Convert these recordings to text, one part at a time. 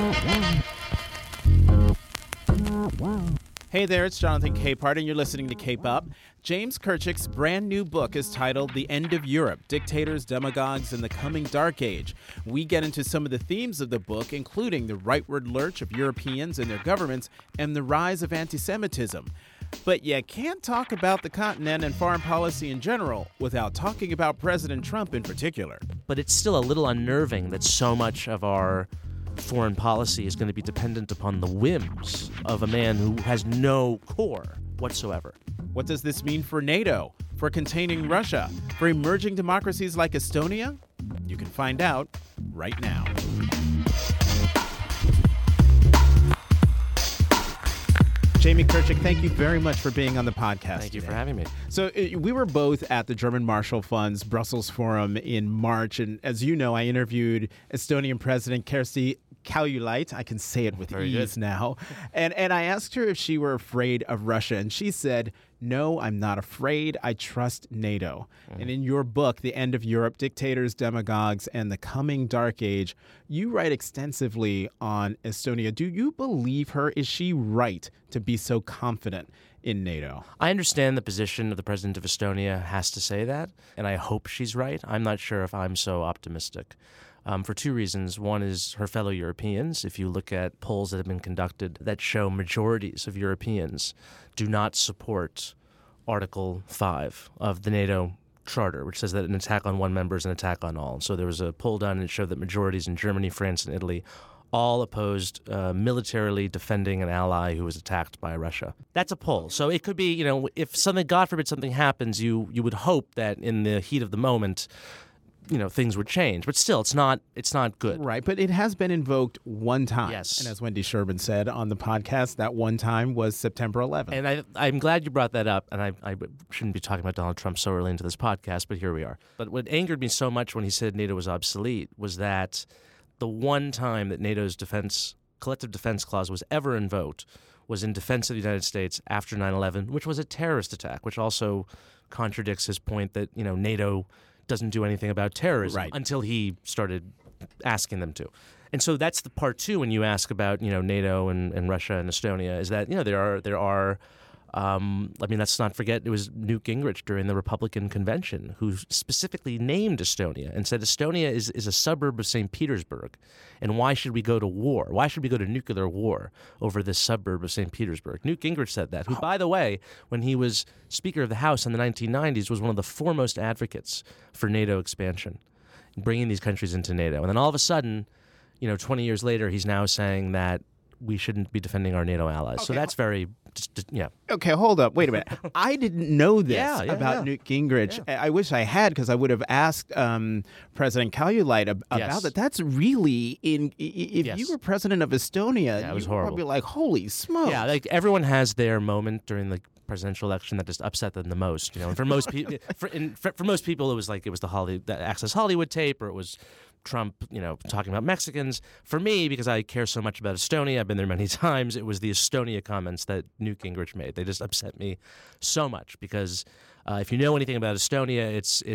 Hey there, it's Jonathan Capehart, and you're listening to Cape Up. James Kirchick's brand new book is titled The End of Europe, Dictators, Demagogues, and the Coming Dark Age. We get into some of the themes of the book, including the rightward lurch of Europeans and their governments and the rise of anti-Semitism. But you can't talk about the continent and foreign policy in general without talking about President Trump in particular. But it's still a little unnerving that so much of our foreign policy is going to be dependent upon the whims of a man who has no core whatsoever. What does this mean for NATO, for containing Russia, for emerging democracies like Estonia? You can find out right now. Jamie Kirchick, thank you very much for being on the podcast. Thank you for having me. So we were both at the German Marshall Fund's Brussels Forum in March, and as you know, I interviewed Estonian President Kersti Kaljulaid. I can say it with Very ease good. now. And I asked her if she were afraid of Russia, and she said, "No, I'm not afraid. I trust NATO." And in your book, The End of Europe, Dictators, Demagogues, and the Coming Dark Age, you write extensively on Estonia. Do you believe her? Is she right to be so confident in NATO? I understand the position of the president of Estonia has to say that, and I hope she's right. I'm not sure if I'm so optimistic. For two reasons. One is her fellow Europeans. If you look at polls that have been conducted that show majorities of Europeans do not support Article 5 of the NATO Charter, which says that an attack on one member is an attack on all. So there was a poll done and it showed that majorities in Germany, France, and Italy all opposed militarily defending an ally who was attacked by Russia. That's a poll. So it could be, if something, God forbid, something happens, you would hope that in the heat of the moment, things would change. But still, it's not good. Right, but it has been invoked one time. Yes. And as Wendy Sherman said on the podcast, that one time was September 11th. And I'm glad you brought that up, and I shouldn't be talking about Donald Trump so early into this podcast, but here we are. But what angered me so much when he said NATO was obsolete was that the one time that NATO's collective defense clause was ever invoked was in defense of the United States after 9/11, which was a terrorist attack, which also contradicts his point that, NATO doesn't do anything about terrorism until he started asking them to. And so that's the part two when you ask about, NATO and Russia and Estonia is that, there are let's not forget it was Newt Gingrich during the Republican convention who specifically named Estonia and said Estonia is a suburb of St. Petersburg. And why should we go to war? Why should we go to nuclear war over this suburb of St. Petersburg? Newt Gingrich said that, who, by the way, when he was Speaker of the House in the 1990s, was one of the foremost advocates for NATO expansion, bringing these countries into NATO. And then all of a sudden, 20 years later, he's now saying that we shouldn't be defending our NATO allies. Okay. So that's very, Okay, hold up. Wait a minute. I didn't know this about Newt Gingrich. Yeah. I wish I had, because I would have asked President Kaljulaid about that. That's really, if you were president of Estonia, it was you horrible. would probably like, holy smokes. Yeah, like everyone has their moment during the presidential election that just upset them the most. And for most people, for most people, it was the Access Hollywood tape, or it was Trump, talking about Mexicans. For me, because I care so much about Estonia, I've been there many times, it was the Estonia comments that Newt Gingrich made. They just upset me so much because if you know anything about Estonia,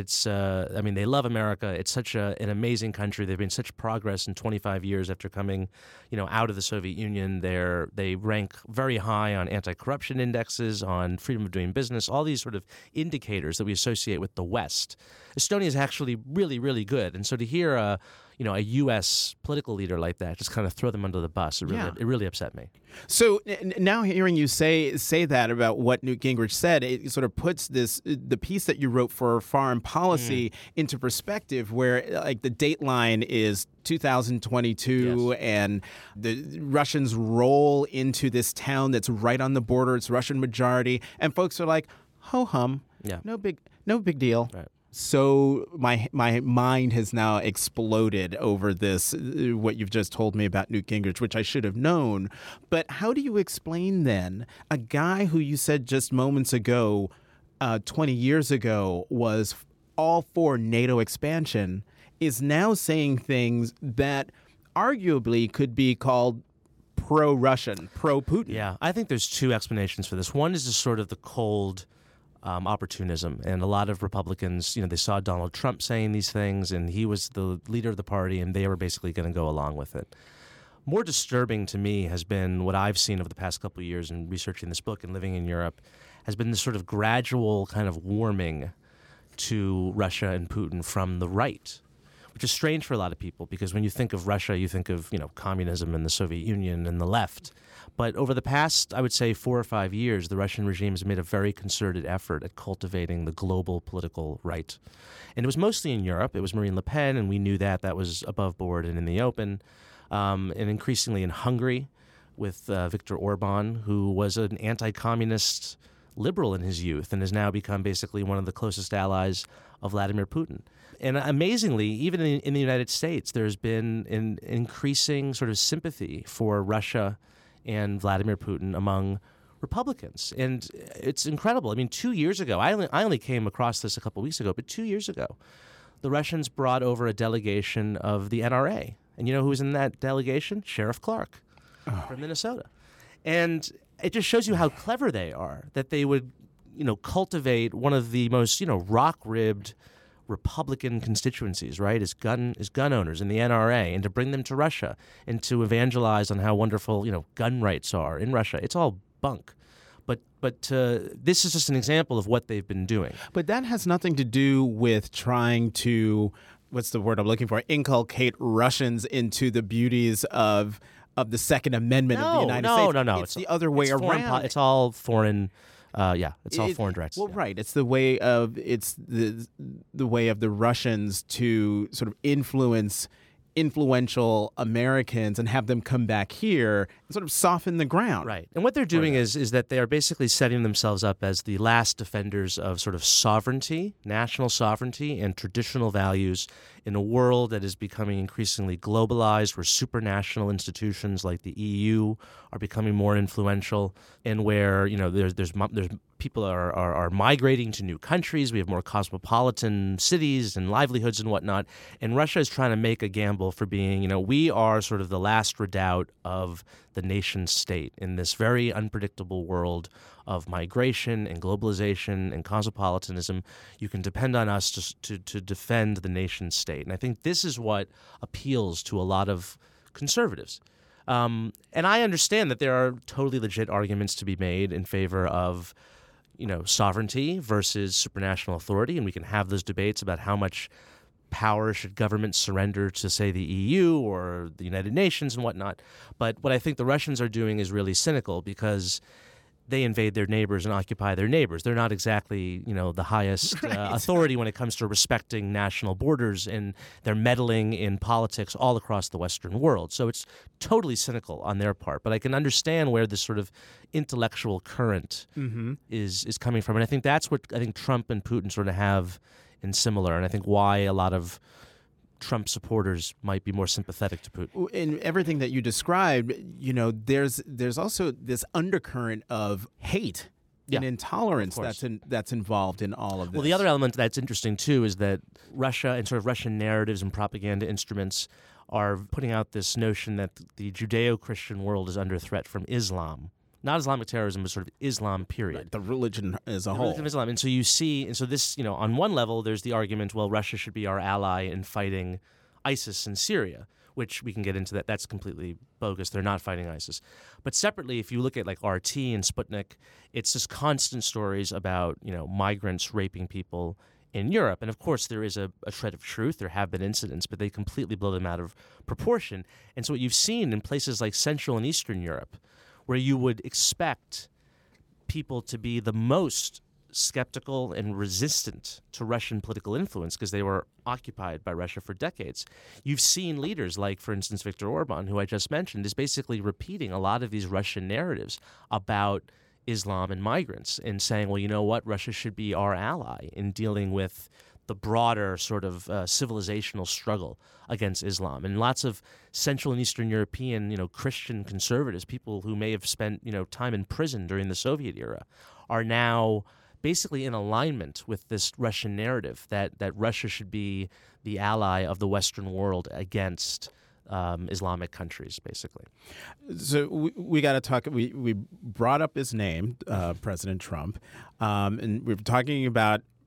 they love America. It's such an amazing country. They've made such progress in 25 years after coming, out of the Soviet Union. They rank very high on anti-corruption indexes, on freedom of doing business, all these sort of indicators that we associate with the West. Estonia is actually really, really good. And so to hear a U.S. political leader like that just kind of throw them under the bus, it really upset me. So now hearing you say that about what Newt Gingrich said, it sort of puts the piece that you wrote for foreign policy into perspective, where like the dateline is 2022 and the Russians roll into this town that's right on the border. It's Russian majority, and folks are like, ho hum, no big deal. Right. So my mind has now exploded over this, what you've just told me about Newt Gingrich, which I should have known. But how do you explain then a guy who you said just moments ago, 20 years ago, was all for NATO expansion, is now saying things that arguably could be called pro-Russian, pro-Putin? Yeah, I think there's two explanations for this. One is just sort of the cold opportunism. And a lot of Republicans, they saw Donald Trump saying these things, and he was the leader of the party, and they were basically going to go along with it. more disturbing to me has been what I've seen over the past couple of years in researching this book and living in Europe, has been this sort of gradual kind of warming to Russia and Putin from the right, which is strange for a lot of people because when you think of Russia, you think of, communism and the Soviet Union and the left. But over the past, I would say, 4 or 5 years, the Russian regime has made a very concerted effort at cultivating the global political right. And it was mostly in Europe. It was Marine Le Pen, and we knew that. That was above board and in the open. And increasingly in Hungary with Viktor Orban, who was an anti-communist liberal in his youth and has now become basically one of the closest allies of Vladimir Putin. And amazingly, even in the United States, there's been an increasing sort of sympathy for Russia and Vladimir Putin among Republicans. And it's incredible. I mean, 2 years ago, I only came across this a couple weeks ago, but 2 years ago, the Russians brought over a delegation of the NRA. And you know who was in that delegation? Sheriff Clark from Minnesota. And it just shows you how clever they are, that they would, cultivate one of the most, rock-ribbed Republican constituencies, right, as gun owners in the NRA, and to bring them to Russia and to evangelize on how wonderful, gun rights are in Russia. It's all bunk. But this is just an example of what they've been doing. But that has nothing to do with trying to, what's the word I'm looking for, inculcate Russians into the beauties of the Second Amendment of the United States. No. It's the other way around. It's all foreign. It's all foreign direct. Well, right. It's the way of the way of the Russians to sort of influence influential Americans and have them come back here and sort of soften the ground. Right. And what they're doing is that they are basically setting themselves up as the last defenders of sort of sovereignty, national sovereignty, and traditional values in a world that is becoming increasingly globalized, where supranational institutions like the EU are becoming more influential, and where there's people are migrating to new countries. We have more cosmopolitan cities and livelihoods and whatnot. And Russia is trying to make a gamble for being, we are sort of the last redoubt of the nation state in this very unpredictable world of migration and globalization and cosmopolitanism. You can depend on us to defend the nation state. And I think this is what appeals to a lot of conservatives. And I understand that there are totally legit arguments to be made in favor of sovereignty versus supranational authority, and we can have those debates about how much power should governments surrender to, say, the EU or the United Nations and whatnot. But what I think the Russians are doing is really cynical because they invade their neighbors and occupy their neighbors. They're not exactly, the highest authority when it comes to respecting national borders, and they're meddling in politics all across the Western world. So it's totally cynical on their part. But I can understand where this sort of intellectual current is coming from. And I think that's what I think Trump and Putin sort of have in similar, and I think why a lot of Trump supporters might be more sympathetic to Putin. In everything that you described, there's also this undercurrent of hate and intolerance that's involved in all of this. Well, the other element that's interesting too is that Russia and sort of Russian narratives and propaganda instruments are putting out this notion that the Judeo-Christian world is under threat from Islam. Not Islamic terrorism, but sort of Islam, period. Right, the religion as a whole. Religion of Islam. And so you see, and so this, on one level, there's the argument, well, Russia should be our ally in fighting ISIS in Syria, which we can get into that. That's completely bogus. They're not fighting ISIS. But separately, if you look at like RT and Sputnik, it's just constant stories about, migrants raping people in Europe. And of course, there is a shred of truth. There have been incidents, but they completely blow them out of proportion. And so what you've seen in places like Central and Eastern Europe, where you would expect people to be the most skeptical and resistant to Russian political influence because they were occupied by Russia for decades. You've seen leaders like, for instance, Viktor Orban, who I just mentioned, is basically repeating a lot of these Russian narratives about Islam and migrants and saying, well, you know what, Russia should be our ally in dealing with the broader sort of civilizational struggle against Islam. And lots of Central and Eastern European, Christian conservatives, people who may have spent, time in prison during the Soviet era, are now basically in alignment with this Russian narrative that Russia should be the ally of the Western world against Islamic countries, basically. So we got to talk. We brought up his name, President Trump, and we were talking about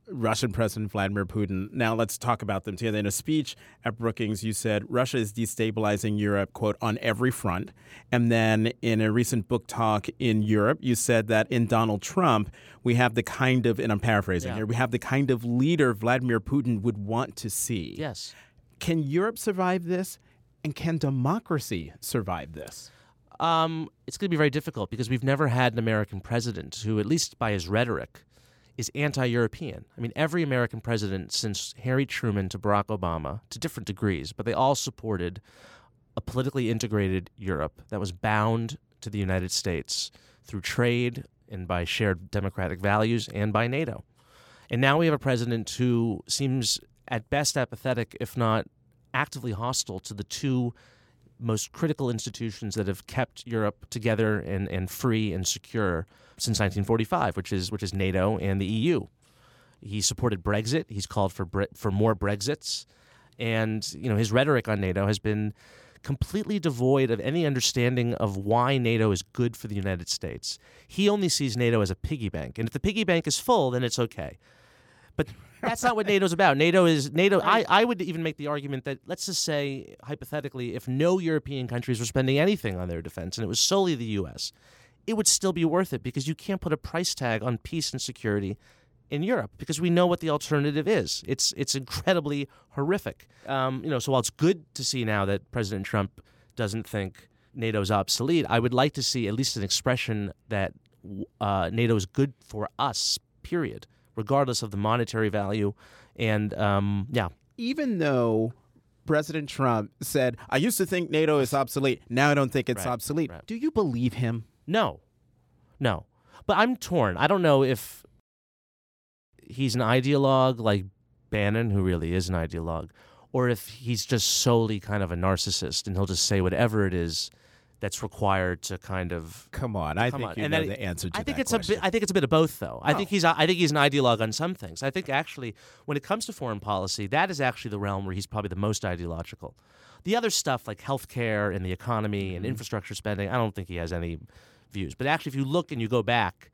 Russian President Vladimir Putin. Now let's talk about them together. In a speech at Brookings, you said Russia is destabilizing Europe, quote, on every front. And then in a recent book talk in Europe, you said that in Donald Trump, we have the kind of, and I'm paraphrasing here, we have the kind of leader Vladimir Putin would want to see. Yes. Can Europe survive this? And can democracy survive this? It's going to be very difficult because we've never had an American president who, at least by his rhetoric, is anti-European. I mean, every American president since Harry Truman to Barack Obama, to different degrees, but they all supported a politically integrated Europe that was bound to the United States through trade and by shared democratic values and by NATO. And now we have a president who seems at best apathetic, if not actively hostile to the two most critical institutions that have kept Europe together and free and secure since 1945, which is NATO and the EU. He supported Brexit. He's called for more Brexits, and his rhetoric on NATO has been completely devoid of any understanding of why NATO is good for the United States. He only sees NATO as a piggy bank, and if the piggy bank is full, then it's okay. But that's not what NATO's about. NATO. I would even make the argument that, let's just say, hypothetically, if no European countries were spending anything on their defense and it was solely the U.S., it would still be worth it because you can't put a price tag on peace and security in Europe because we know what the alternative is. It's incredibly horrific. So while it's good to see now that President Trump doesn't think NATO's obsolete, I would like to see at least an expression that NATO is good for us, period, regardless of the monetary value. And even though President Trump said, I used to think NATO is obsolete, now I don't think it's obsolete. Right. Do you believe him? No. But I'm torn. I don't know if he's an ideologue like Bannon, who really is an ideologue, or if he's just solely kind of a narcissist and he'll just say whatever it is that's required to kind of come on. I think you know the answer to that question. I think it's a bit of both, though. I think he's an ideologue on some things. I think actually, when it comes to foreign policy, that is actually the realm where he's probably the most ideological. The other stuff like healthcare and the economy and infrastructure spending, I don't think he has any views. But actually, if you look and you go back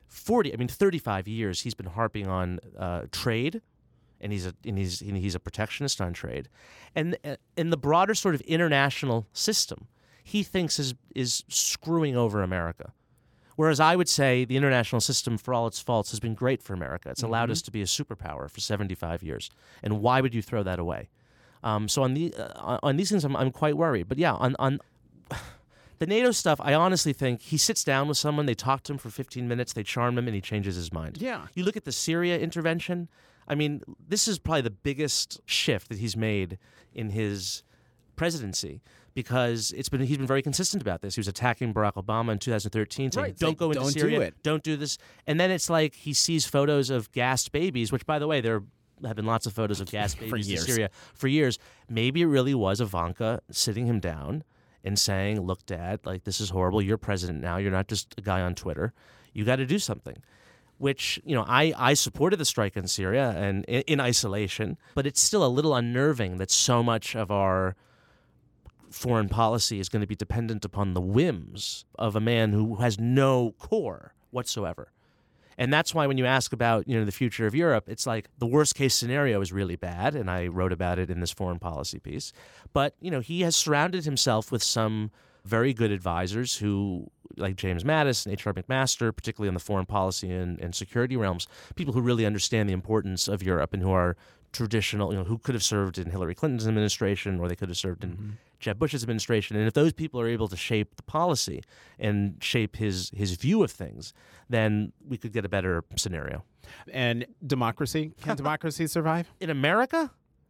35 years, he's been harping on trade. And he's a protectionist on trade, and in the broader sort of international system, he thinks is screwing over America. Whereas I would say the international system, for all its faults, has been great for America. It's allowed us to be a superpower for 75 years. And why would you throw that away? So on these things, I'm quite worried. But yeah, on the NATO stuff, I honestly think he sits down with someone, they talk to him for 15 minutes, they charm him, and he changes his mind. Yeah. You look at the Syria intervention. I mean, this is probably the biggest shift that he's made in his presidency because he's been very consistent about this. He was attacking Barack Obama in 2013, saying, don't go into Syria, don't do this. And then it's like he sees photos of gassed babies, which, by the way, there have been lots of photos of gassed babies in Syria for years. Maybe it really was Ivanka sitting him down and saying, look, Dad, like, this is horrible. You're president now. You're not just a guy on Twitter. You got to do something. Which, I supported the strike in Syria and in isolation, but it's still a little unnerving that so much of our foreign policy is going to be dependent upon the whims of a man who has no core whatsoever. And that's why when you ask about, the future of Europe, it's like the worst case scenario is really bad, and I wrote about it in this foreign policy piece. But, he has surrounded himself with some very good advisors who, like James Mattis and H.R. McMaster, particularly on the foreign policy and security realms, people who really understand the importance of Europe and who are traditional, who could have served in Hillary Clinton's administration or they could have served in Jeb Bush's administration. And if those people are able to shape the policy and shape his view of things, then we could get a better scenario. And democracy? Can democracy survive? In America?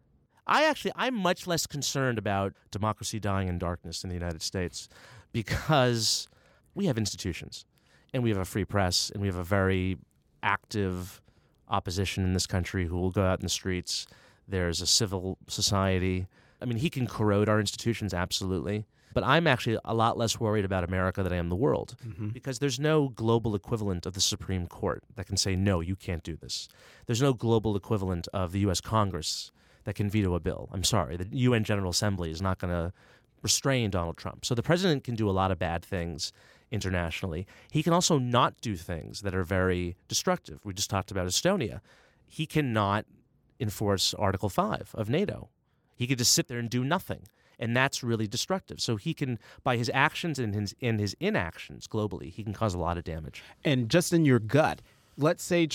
I'm much less concerned about democracy dying in darkness in the United States because we have institutions and we have a free press and we have a very active opposition in this country who will go out in the streets. There's a civil society. I mean, he can corrode our institutions, absolutely. But I'm actually a lot less worried about America than I am the world because there's no global equivalent of the Supreme Court that can say, no, you can't do this. There's no global equivalent of the U.S. Congress that can veto a bill. I'm sorry. The UN General Assembly is not going to restrain Donald Trump. So the president can do a lot of bad things internationally. He can also not do things that are very destructive. We just talked about Estonia. he cannot enforce Article 5 of NATO. He could just sit there and do nothing. And that's really destructive. So he can, by his actions and his inactions globally, he can cause a lot of damage. And just in your gut, let's say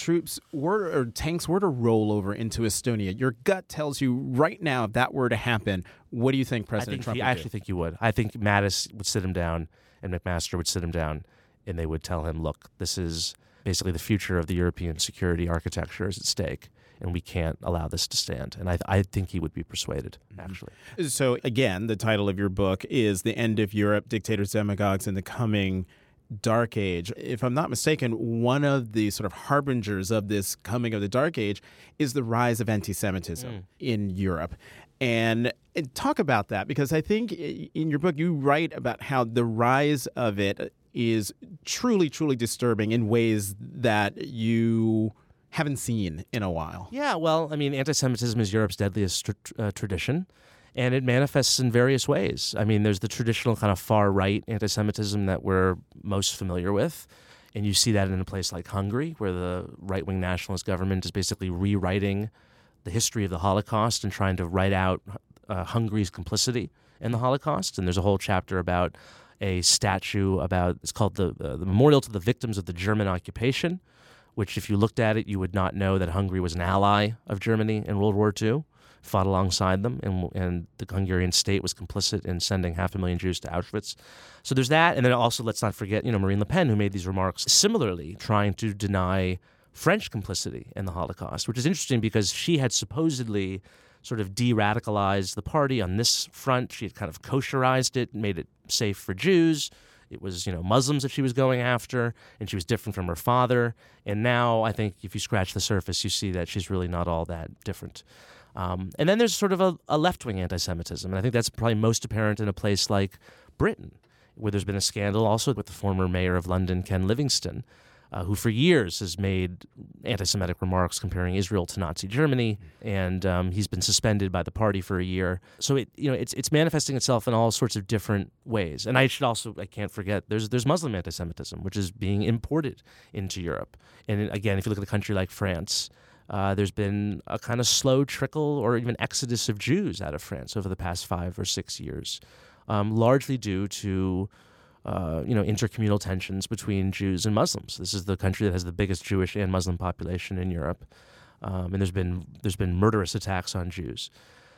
tanks were to roll over into Estonia. Your gut tells you right now, if that were to happen, what do you think President Trump would do? I actually think he would. I think Mattis would sit him down and McMaster would sit him down, and they would tell him, look, this is basically the future of the European security architecture is at stake, and we can't allow this to stand. And I think he would be persuaded, actually. So, again, the title of your book is The End of Europe, Dictators, Demagogues, and the Coming Dark Age. If I'm not mistaken, one of the sort of harbingers of this coming of the Dark Age is the rise of anti-Semitism in Europe. And talk about that, because I think in your book you write about how the rise of it is truly, truly disturbing in ways that you haven't seen in a while. Yeah, well, I mean, anti-Semitism is Europe's deadliest tradition, and it manifests in various ways. I mean, there's the traditional kind of far-right anti-Semitism that we're most familiar with, and you see that in a place like Hungary, where the right-wing nationalist government is basically rewriting the history of the Holocaust and trying to write out Hungary's complicity in the Holocaust. And there's a whole chapter about a statue it's called the Memorial to the Victims of the German Occupation, which if you looked at it, you would not know that Hungary was an ally of Germany in World War II, fought alongside them, and the Hungarian state was complicit in sending 500,000 Jews to Auschwitz. So there's that, and then also let's not forget, Marine Le Pen, who made these remarks similarly, trying to deny French complicity in the Holocaust, which is interesting because she had supposedly sort of de-radicalized the party on this front. She had kind of kosherized it, made it safe for Jews. It was, Muslims that she was going after, and she was different from her father. And now I think if you scratch the surface, you see that she's really not all that different. And then there's sort of a left-wing anti-Semitism, and I think that's probably most apparent in a place like Britain, where there's been a scandal also with the former mayor of London, Ken Livingstone, who for years has made anti-Semitic remarks comparing Israel to Nazi Germany, and he's been suspended by the party for a year. So it's manifesting itself in all sorts of different ways. And I can't forget, there's Muslim anti-Semitism, which is being imported into Europe. And again, if you look at a country like France, there's been a kind of slow trickle or even exodus of Jews out of France over the past 5 or 6 years, largely due to intercommunal tensions between Jews and Muslims. This is the country that has the biggest Jewish and Muslim population in Europe, and there's been murderous attacks on Jews.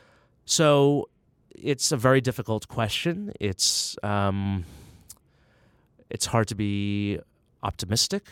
So it's a very difficult question. It's hard to be optimistic.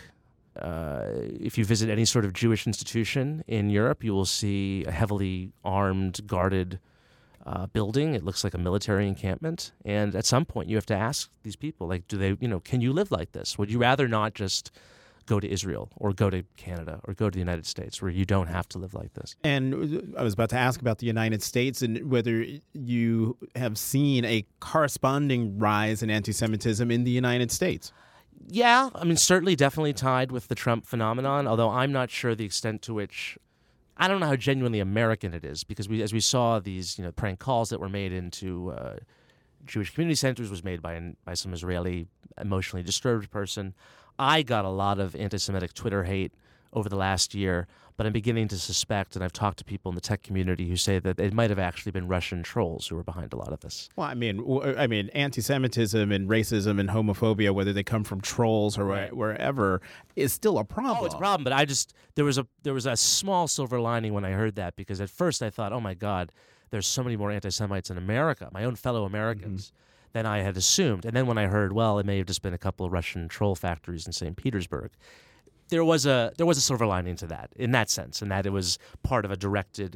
If you visit any sort of Jewish institution in Europe, you will see a heavily armed, guarded building. It looks like a military encampment. And at some point, you have to ask these people, like, can you live like this? Would you rather not just go to Israel or go to Canada or go to the United States where you don't have to live like this? And I was about to ask about the United States and whether you have seen a corresponding rise in anti-Semitism in the United States. Yeah, I mean, certainly definitely tied with the Trump phenomenon, although I'm not sure the extent to which, I don't know how genuinely American it is, because as we saw these prank calls that were made into Jewish community centers was made by some Israeli emotionally disturbed person. I got a lot of anti-Semitic Twitter hate over the last year, but I'm beginning to suspect, and I've talked to people in the tech community who say that it might have actually been Russian trolls who were behind a lot of this. Well, I mean, anti-Semitism and racism and homophobia, whether they come from trolls or wherever, is still a problem. Oh, it's a problem, but there was a small silver lining when I heard that, because at first I thought, oh my God, there's so many more anti-Semites in America, my own fellow Americans, than I had assumed. And then when I heard, well, it may have just been a couple of Russian troll factories in St. Petersburg, there was a silver lining to that in that sense, and that it was part of a directed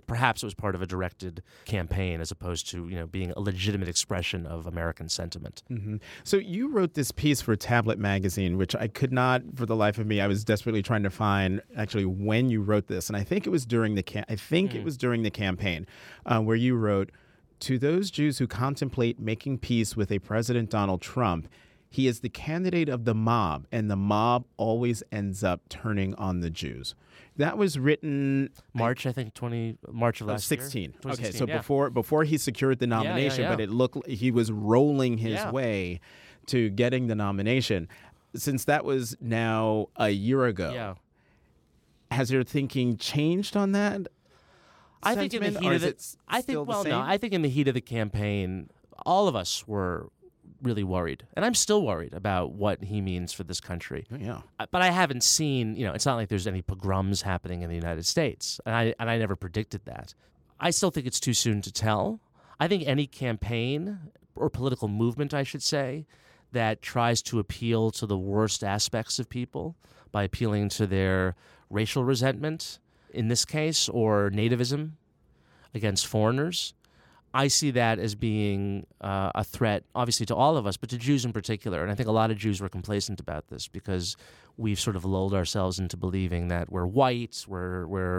campaign as opposed to being a legitimate expression of American sentiment. Mm-hmm. So you wrote this piece for Tablet Magazine, which I could not, for the life of me, I was desperately trying to find actually when you wrote this, and I think it was during the campaign, where you wrote, "To those Jews who contemplate making peace with a President Donald Trump, he is the candidate of the mob, and the mob always ends up turning on the Jews." That was written March of last 16. year. Okay, so before he secured the nomination, but it looked like he was rolling his way to getting the nomination. Since that was now a year ago, Has your thinking changed on that? I think in the heat of the, I think in the heat of the campaign, all of us were really worried, and I'm still worried about what he means for this country. Oh, yeah. But I haven't seen, it's not like there's any pogroms happening in the United States, and I never predicted that. I still think it's too soon to tell. I think any campaign or political movement, I should say, that tries to appeal to the worst aspects of people by appealing to their racial resentment, in this case, or nativism against foreigners, I see that as being a threat, obviously, to all of us, but to Jews in particular. And I think a lot of Jews were complacent about this because we've sort of lulled ourselves into believing that we're white, we're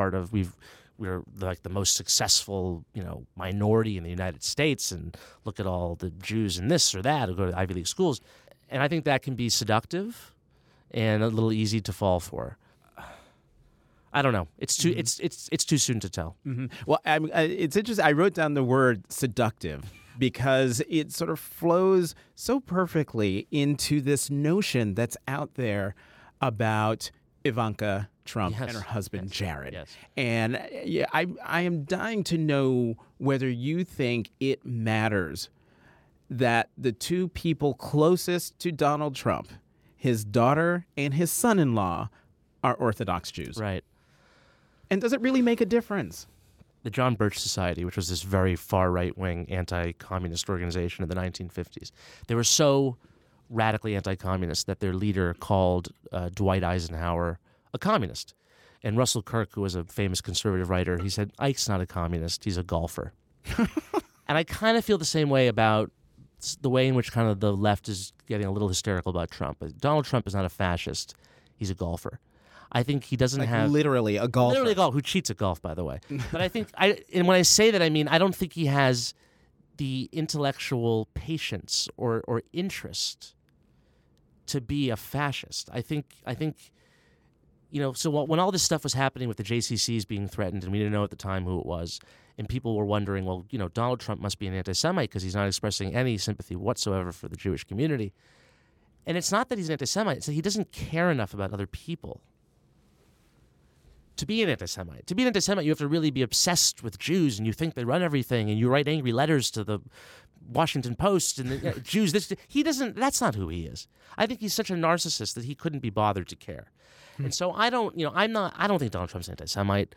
we're like the most successful, minority in the United States, and look at all the Jews in this or that who go to Ivy League schools. And I think that can be seductive and a little easy to fall for. I don't know. It's too it's too soon to tell. Mm-hmm. Well, it's interesting. I wrote down the word seductive because it sort of flows so perfectly into this notion that's out there about Ivanka Trump and her husband Jared. Yes. And I am dying to know whether you think it matters that the two people closest to Donald Trump, his daughter and his son-in-law, are Orthodox Jews. Right. And does it really make a difference? The John Birch Society, which was this very far right-wing anti-communist organization in the 1950s, they were so radically anti-communist that their leader called Dwight Eisenhower a communist. And Russell Kirk, who was a famous conservative writer, he said, Ike's not a communist, he's a golfer. And I kind of feel the same way about the way in which kind of the left is getting a little hysterical about Trump. Donald Trump is not a fascist, he's a golfer. I think he doesn't have... Literally a golfer. Literally a golfer, who cheats at golf, by the way. But I think, and when I say that, I mean, I don't think he has the intellectual patience or interest to be a fascist. I think, so when all this stuff was happening with the JCCs being threatened, and we didn't know at the time who it was, and people were wondering, well, Donald Trump must be an anti-Semite because he's not expressing any sympathy whatsoever for the Jewish community. And it's not that he's an anti-Semite, it's that he doesn't care enough about other people to be an anti-Semite. To be an anti-Semite, you have to really be obsessed with Jews, and you think they run everything, and you write angry letters to the Washington Post and the Jews. He doesn't. That's not who he is. I think he's such a narcissist that he couldn't be bothered to care. And so I don't. I don't think Donald Trump's anti-Semite.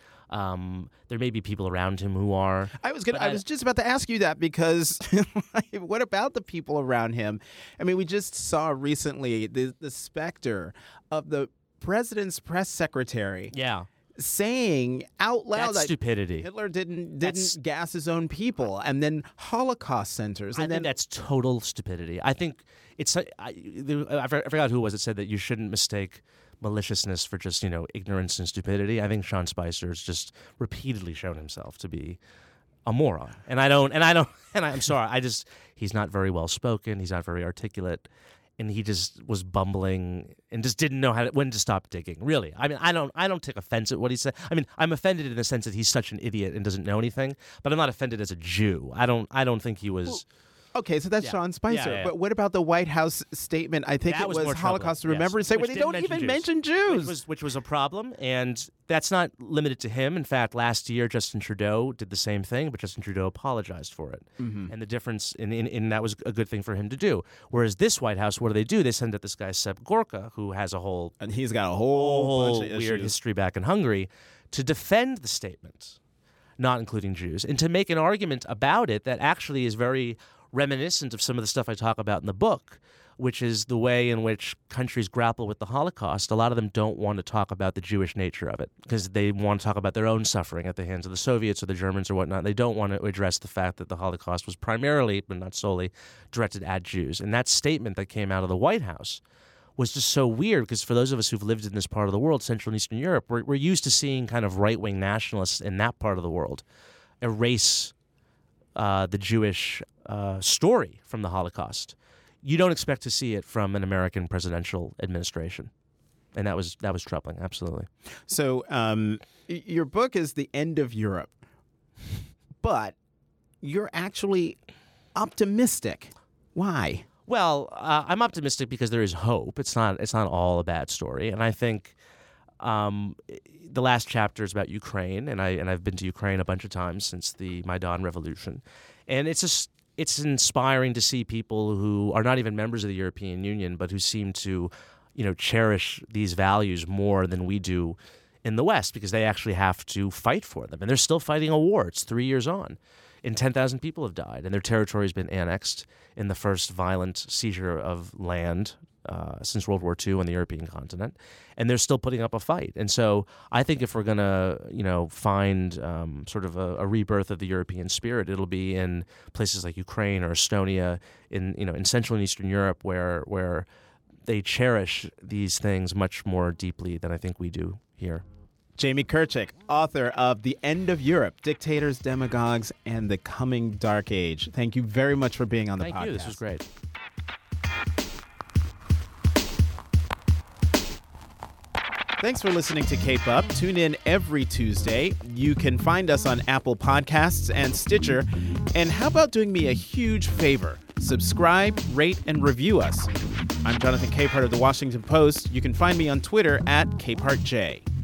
There may be people around him who are. I was just about to ask you that because what about the people around him? I mean, we just saw recently the specter of the president's press secretary. Yeah. Saying out loud that stupidity. Hitler didn't gas his own people, and then Holocaust centers. I think that's total stupidity. I think it's I forgot who it was that said that you shouldn't mistake maliciousness for just ignorance and stupidity. I think Sean Spicer has just repeatedly shown himself to be a moron, and I'm sorry. He's not very well spoken. He's not very articulate. And he just was bumbling and just didn't know when to stop digging. Really, I mean, I don't take offense at what he said. I mean, I'm offended in the sense that he's such an idiot and doesn't know anything. But I'm not offended as a Jew. I don't think he was. Well, okay, so that's Sean Spicer. Yeah. But what about the White House statement? I think it was Holocaust to Remembrance Day, where they don't even mention Jews. Which was a problem, and that's not limited to him. In fact, last year, Justin Trudeau did the same thing, but Justin Trudeau apologized for it. Mm-hmm. And the difference in that was a good thing for him to do. Whereas this White House, what do? They send out this guy, Seb Gorka, who has and he's got a whole bunch of weird history back in Hungary, to defend the statement, not including Jews, and to make an argument about it that actually is very reminiscent of some of the stuff I talk about in the book, which is the way in which countries grapple with the Holocaust. A lot of them don't want to talk about the Jewish nature of it because they want to talk about their own suffering at the hands of the Soviets or the Germans or whatnot. They don't want to address the fact that the Holocaust was primarily, but not solely, directed at Jews. And that statement that came out of the White House was just so weird because for those of us who've lived in this part of the world, Central and Eastern Europe, we're used to seeing kind of right-wing nationalists in that part of the world erase the Jewish story from the Holocaust. You don't expect to see it from an American presidential administration, and that was troubling. Absolutely. So, your book is The End of Europe, but you're actually optimistic. Why? Well, I'm optimistic because there is hope. It's not all a bad story, and I think The last chapter is about Ukraine, and I've been to Ukraine a bunch of times since the Maidan Revolution, and it's inspiring to see people who are not even members of the European Union, but who seem to, cherish these values more than we do in the West, because they actually have to fight for them, and they're still fighting a war. It's 3 years on, and 10,000 people have died, and their territory has been annexed in the first violent seizure of land since World War II on the European continent, and they're still putting up a fight. And so I think if we're going to, find sort of a rebirth of the European spirit, it'll be in places like Ukraine or Estonia, in Central and Eastern Europe, where they cherish these things much more deeply than I think we do here. Jamie Kirchick, author of The End of Europe, Dictators, Demagogues, and the Coming Dark Age. Thank you very much for being on the podcast. Thank you. This was great. Thanks for listening to Cape Up. Tune in every Tuesday. You can find us on Apple Podcasts and Stitcher. And how about doing me a huge favor? Subscribe, rate, and review us. I'm Jonathan Capehart of The Washington Post. You can find me on Twitter at CapehartJ.